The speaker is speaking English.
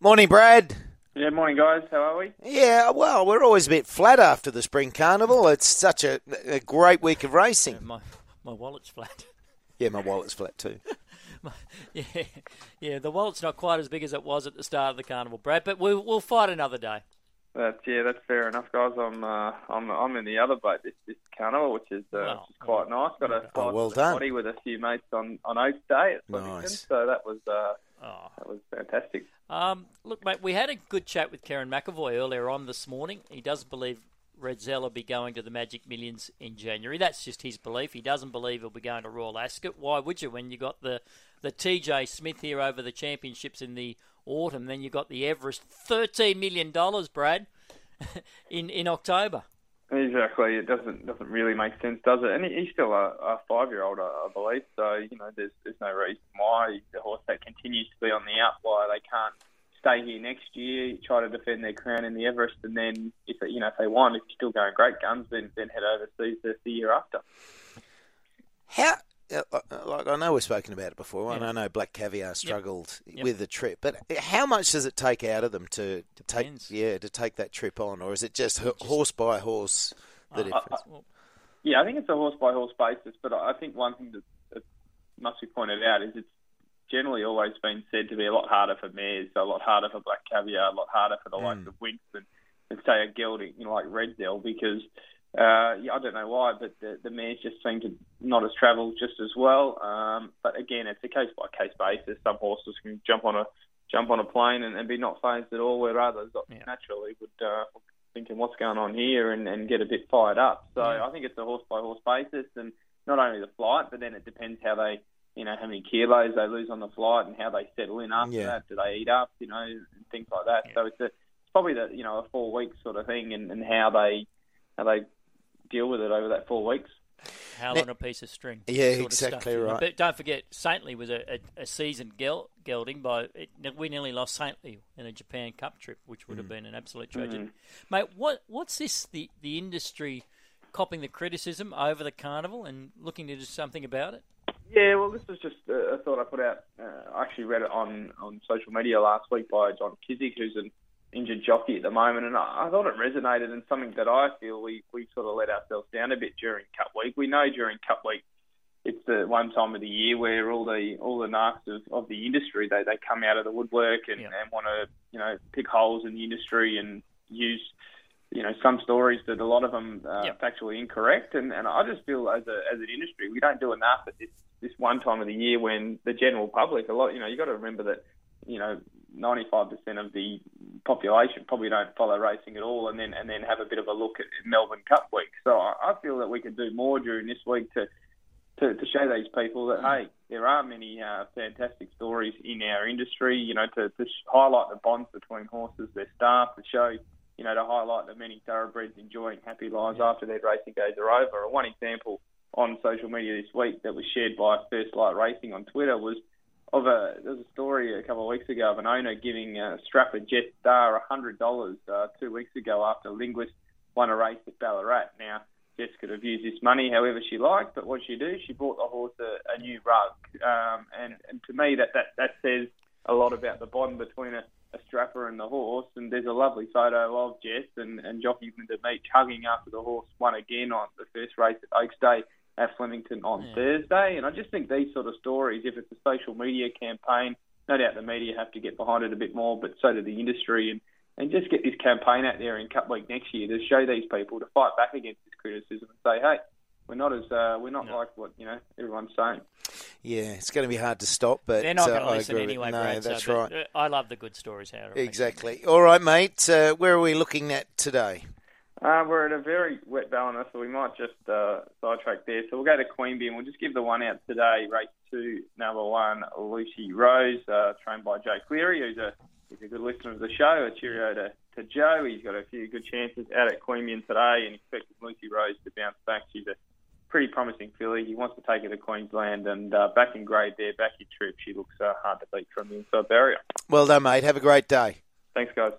Morning, Brad. Yeah, morning, guys. How are we? Yeah, well, we're always a bit flat after the Spring Carnival. It's such a great week of racing. My wallet's flat. Yeah, my wallet's flat too. Yeah, the wallet's not quite as big as it was at the start of the carnival, Brad. But we'll fight another day. That's fair enough, guys. I'm in the other boat this carnival, which is quite nice. Got a flight well to the done. potty with a few mates on Oaks Day at Flemington, Nice. so that was fantastic. Look, mate, we had a good chat with Kerrin McEvoy earlier on this morning. He doesn't believe Redzel will be going to the Magic Millions in January. That's just his belief. He doesn't believe he'll be going to Royal Ascot. Why would you when you got the TJ Smith here over the championships in the autumn? Then you got the Everest, $13 million, Brad, in October. Exactly. It doesn't really make sense, does it? And he's still a 5-year-old, I believe. So there's no reason why the horse that continues to be on the up, why they can't stay here next year, try to defend their crown in the Everest, and then if they want, if you're still going great guns, then head overseas the year after. How? Like I know we've spoken about it before, and Yeah. I know Black Caviar struggled with the trip. But how much does it take out of them to take that trip on, or is it just horse by horse the difference? I think it's a horse by horse basis. But I think one thing that must be pointed out is it's generally always been said to be a lot harder for mares, so a lot harder for Black Caviar, a lot harder for the likes of Winx than say a gelding, like Redzel, because I don't know why, but the mares just seem to not as travel just as well. But again, it's a case by case basis. Some horses can jump on a plane and be not phased at all, where others naturally would thinking what's going on here and get a bit fired up. So I think it's a horse by horse basis, and not only the flight, but then it depends how they. How many kilos they lose on the flight and how they settle in after that. Do they eat up, and things like that. Yeah. So it's probably a 4 week sort of thing, and how they deal with it over that 4 weeks. How on a piece of string. Yeah, exactly right. But don't forget, Saintly was a seasoned gelding. We nearly lost Saintly in a Japan Cup trip, which would have been an absolute tragedy. Mate, what's this, the industry copping the criticism over the carnival and looking to do something about it? Yeah, well, this was just a thought I put out. I actually read it on social media last week by John Kizik, who's an injured jockey at the moment, and I thought it resonated, and something that I feel we sort of let ourselves down a bit during Cup Week. We know during Cup Week it's the one time of the year where all the narcs of the industry they come out of the woodwork and want to pick holes in the industry and use some stories that a lot of them are factually incorrect, and I just feel as an industry we don't do enough at this one time of the year when the general public, you got to remember that 95% of the population probably don't follow racing at all, and then have a bit of a look at Melbourne Cup Week. So I feel that we could do more during this week to show these people that hey, there are many fantastic stories in our industry. To highlight the bonds between horses, their staff, to show. To highlight the many thoroughbreds enjoying happy lives after their racing days are over. And one example on social media this week that was shared by First Light Racing on Twitter was there was a story a couple of weeks ago of an owner giving Stratford Jet Star $100 2 weeks ago after Linguist won a race at Ballarat. Now, Jess could have used this money however she liked, but what she did, she bought the horse a new rug. And to me, that says a lot about the bond between a strapper and the horse, and there's a lovely photo of Jess and jockey Linda Meach hugging after the horse won again on the first race at Oaks Day at Flemington on Thursday. And I just think these sort of stories, if it's a social media campaign, no doubt the media have to get behind it a bit more, but so do the industry, and just get this campaign out there in Cup Week next year to show these people, to fight back against this criticism and say, hey, we're not like what everyone's saying. Yeah, it's going to be hard to stop, but they're not going to listen anyway, No, Brad. that's so right. I love the good stories. Exactly. All right, mate. Where are we looking at today? We're at a very wet Ballina, so we might just sidetrack there. So we'll go to Queanbeyan and we'll just give the one out today. Race 2, number 1, Lucy Rose, trained by Joe Cleary, who's a good listener of the show. A cheerio to Joe. He's got a few good chances out at Queanbeyan today, and expecting Lucy Rose to bounce back. She's a pretty promising filly. He wants to take her to Queensland, and back in grade there, back in trip, she looks hard to beat from the inside barrier. Well done, mate. Have a great day. Thanks, guys.